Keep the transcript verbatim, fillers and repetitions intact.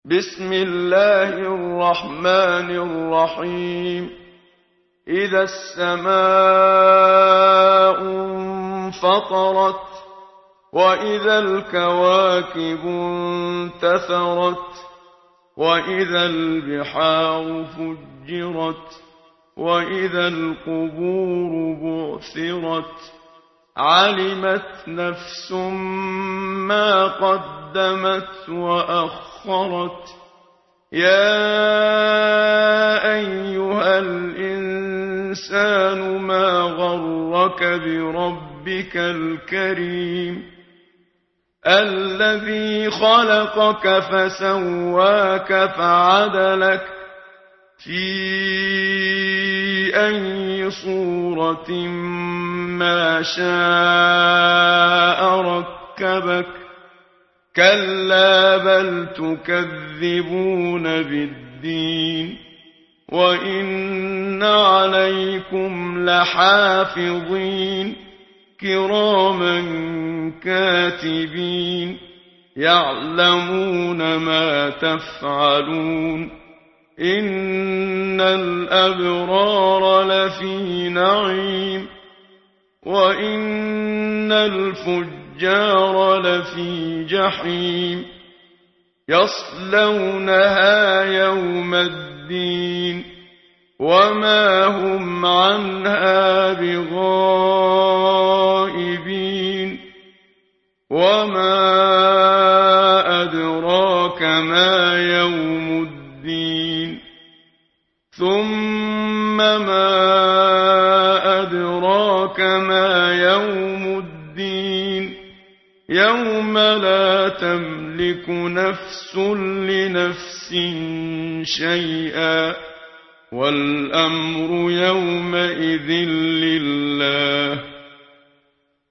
بسم الله الرحمن الرحيم إذا السماء انفطرت وإذا الكواكب انتثرت وإذا البحار فجرت وإذا القبور بعثرت علمت نفس ما قدمت وأخرت يا أيها الإنسان ما غرك بربك الكريم الذي خلقك فسواك فعدلك في أي صورة ما شاء ركبك كلا بل تكذبون بالدين وإن عليكم لحافظين كراما كاتبين يعلمون ما تفعلون إن الأبرار لفي نعيم وإن الفجار لفي جحيم يصلونها يوم الدين وما هم عنها بغائبين وما أدراك ما يوم الدين ثم ما أدراك ما يوم الدين يوم لا تملك نفس لنفس شيئا والأمر يومئذ لله